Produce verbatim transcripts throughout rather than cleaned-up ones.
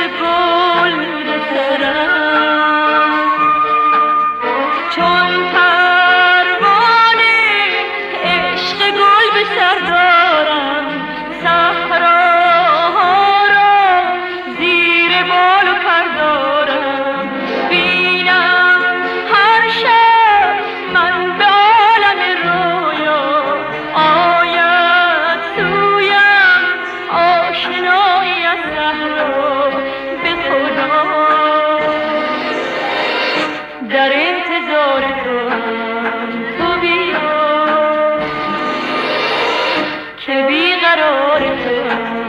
گل به سرم، چون پروانه عشق گل به سر دارم. صحراها را زیر بال و پر دارم. بینم هر شب من به عالم رویا آید سویم آشنایی از صحرا. به خدا در انتظار توام، تو بیا که بیقرار توام.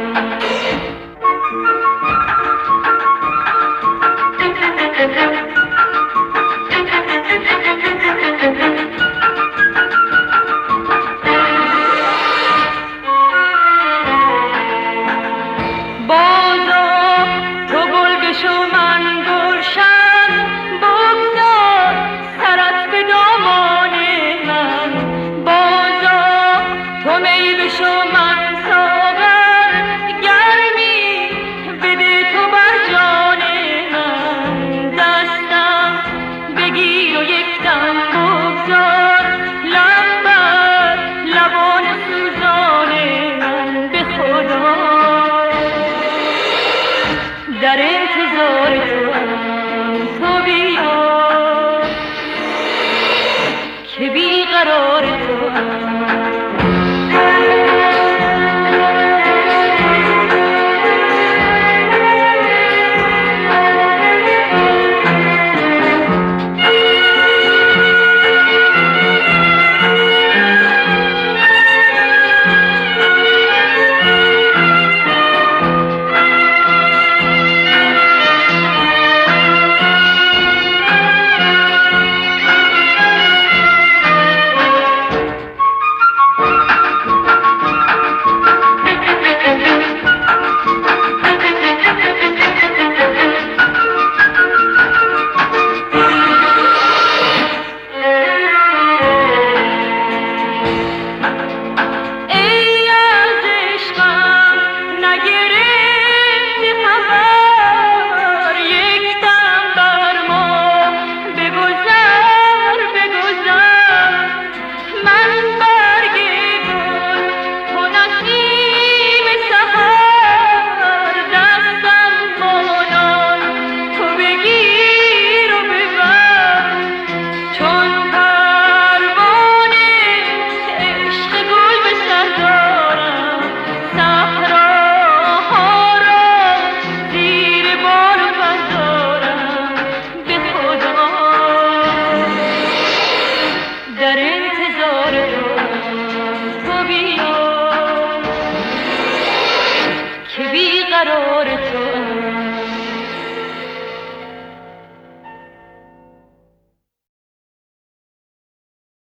بازا تو گل بشو من گلشن، بگذار سرت به دامان من. بازا تو می بشو من ساغر، گرمی بده تو بر جان من. دستم بگیر و یک دم بگذار، لب بر لبان سوزان من. به خدا در انتظار تو